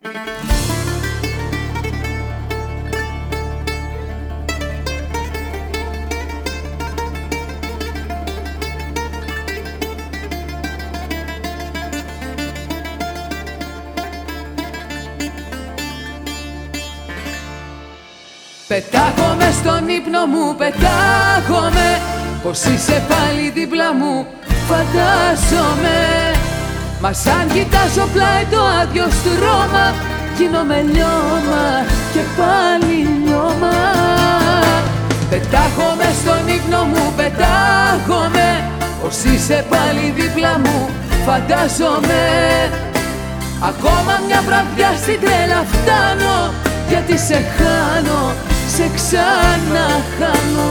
Πετάγομαι στον ύπνο μου, πετάγομαι πως είσαι πάλι δίπλα μου, φαντάζομαι. Μα σαν κοιτάζω πλάι το άδειο στρώμα, γίνομαι λιώμα και πάλι λιώμα. Πετάγομαι στον ύπνο μου, πετάγομαι πως είσαι πάλι δίπλα μου, φαντάζομαι. Ακόμα μια βραδιά στην τρέλα φτάνω, γιατί σε χάνω, σε ξαναχάνω.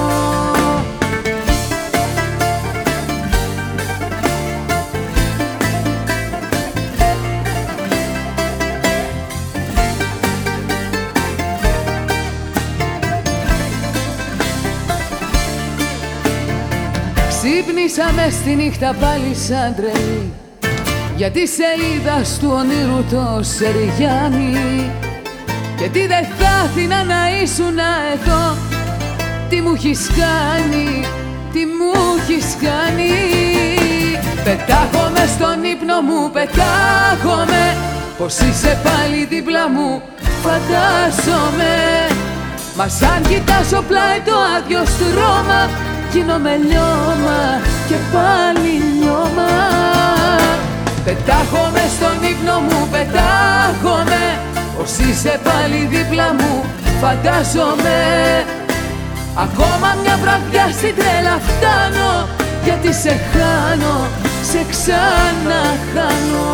Ξύπνησα μες στη νύχτα πάλι σαν τρελή, γιατί σε είδα στου ονείρου το Σεριγιάννη. Και τι δεν θα έθινα να ήσουνα εδώ, τι μου έχεις κάνει, τι μου έχεις κάνει. Πετάγομαι στον ύπνο μου, πετάγομαι πως είσαι πάλι δίπλα μου, φαντάζομαι. Μα σαν κοιτάζω πλάι το άδειο στρώμα, γίνομαι λιώμα και πάλι λιώμα. Πετάγομαι στον ύπνο μου, πετάγομαι πως είσαι πάλι δίπλα μου, φαντάζομαι. Ακόμα μια βραδιά στην τρέλα φτάνω, γιατί σε χάνω, σε ξαναχάνω.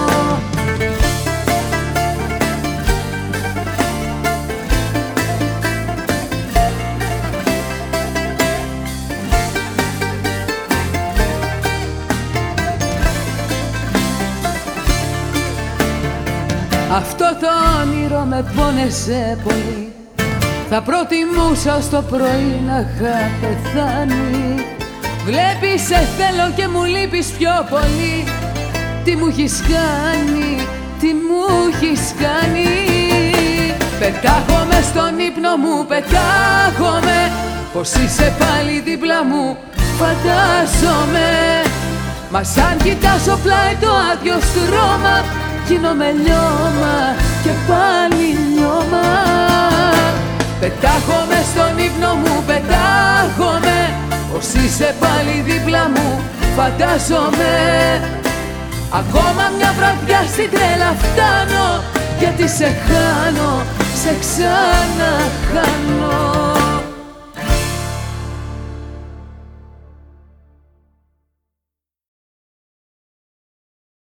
Αυτό το όνειρο με πόνεσε πολύ, θα προτιμούσα στο πρωί να είχα πεθάνει. Βλέπεις σε θέλω και μου λείπεις πιο πολύ, τι μου έχεις κάνει, τι μου έχεις κάνει. Πετάγομαι στον ύπνο μου, πετάγομαι πως είσαι πάλι δίπλα μου, φαντάζομαι. Μα σαν κοιτάζω πλάι το άδειο στρώμα, γίνομαι λιώμα και πάλι λιώμα. Πετάγομαι στον ύπνο μου, πετάγομαι πως είσαι πάλι δίπλα μου, φαντάζομαι. Ακόμα μια βραδιά στην τρέλα φτάνω, γιατί σε χάνω, σε ξαναχάνω.